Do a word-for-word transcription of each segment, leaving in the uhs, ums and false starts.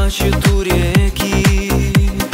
плачет у реки,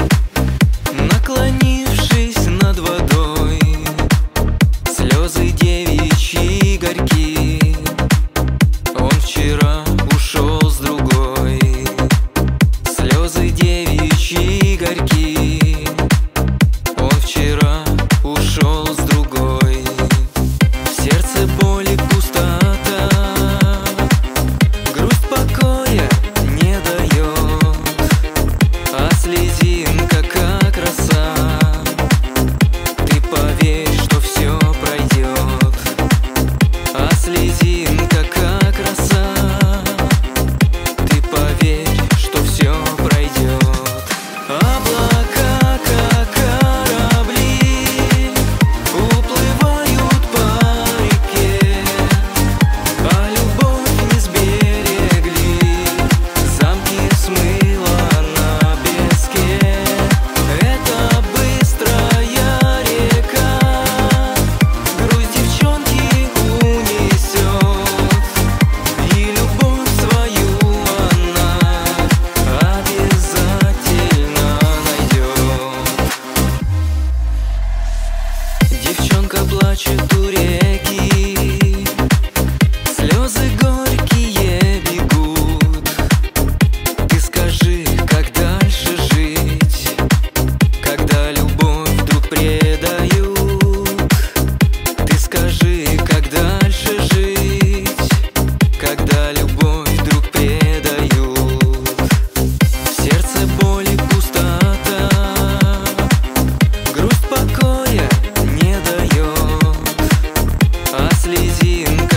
наклонившись над водой. Слезы девичьи горьки, он вчера ушел с другой. Слезы девичьи горьки, он вчера ушел с другой. В сердце боль и пустота, грусть покоя не дает, а слезинка как роса. Ты поверь, что все пройдет, а слезинка как роса. Ты поверь, что все пройдет. Облака, как корабли, уплывают по реке, а любовь не сберегли, замки смыло на песке. Это быстрая река, грусть девчонки унесет, и любовь свою она обязательно найдет. Девчонка плачет у реки, слезы горькие бегут. Ты скажи, как дальше жить, когда любовь вдруг предают? Ты скажи, как дальше жить, когда любовь вдруг предают? В сердце боль и пустота, грусть покоя не дает, а слезинка